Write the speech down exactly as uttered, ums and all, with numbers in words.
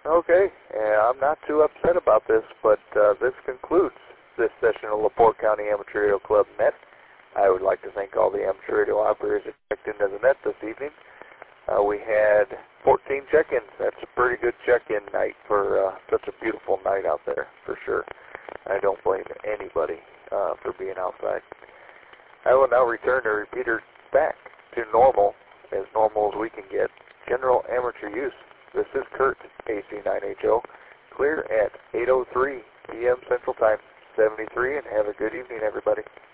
Okay, and I'm not too upset about this, but uh, this concludes this session of LaPorte County Amateur Radio Club Net. I would like to thank all the amateur radio operators that checked into the net this evening. Uh, we had fourteen check-ins. That's a pretty good check-in night for uh, such a beautiful night out there, for sure. I don't blame anybody uh, for being outside. I will now return the repeater back to normal, as normal as we can get, general amateur use. This is Kurt, A C nine H O, clear at eight oh three p m Central Time, seventy-three, and have a good evening, everybody.